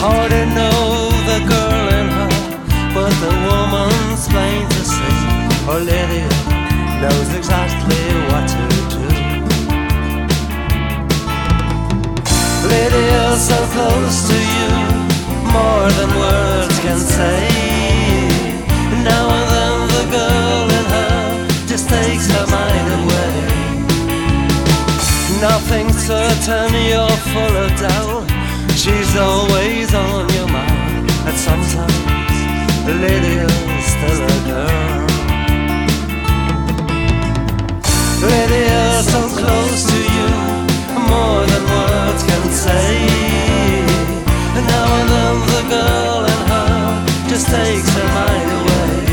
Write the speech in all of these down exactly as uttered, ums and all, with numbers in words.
hardly know the girl in her, but the woman's plain to see. Oh, Lydia knows exactly what to do. Lydia's so close to you, more than words can say. Now and then the girl in her just takes her mind away. Nothing's certain, you're full of doubt. She's always on your mind, and sometimes Lydia's still a girl. Lydia's so close to you, more than words can say. And now and then the girl in her just takes her mind away.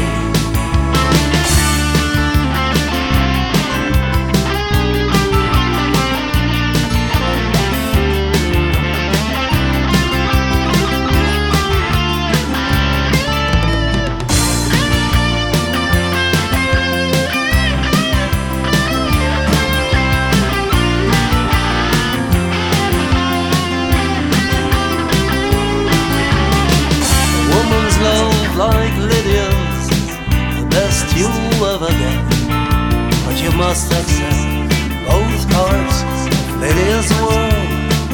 Like Lydia's, the best you'll ever get. But you must accept both parts of Lydia's world.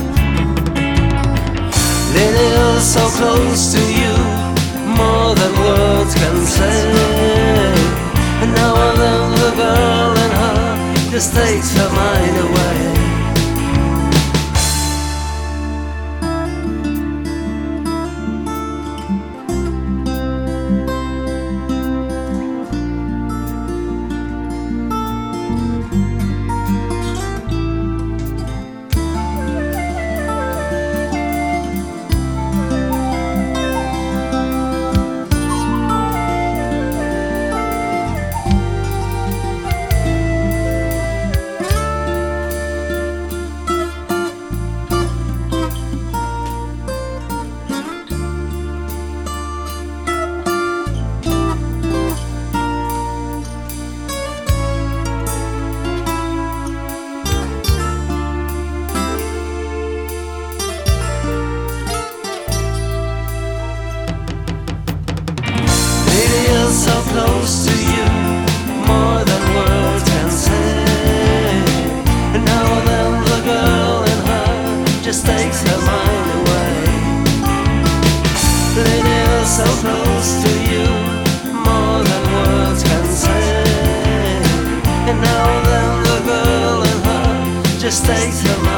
Lydia's so close to you, more than words can say. And now and then the girl in her just takes her mind away. So close to you, more than words can say. And now and then the girl in her just takes her mind away. Lydia's so close to you, more than words can say. And now and then the girl in her just takes her mind away.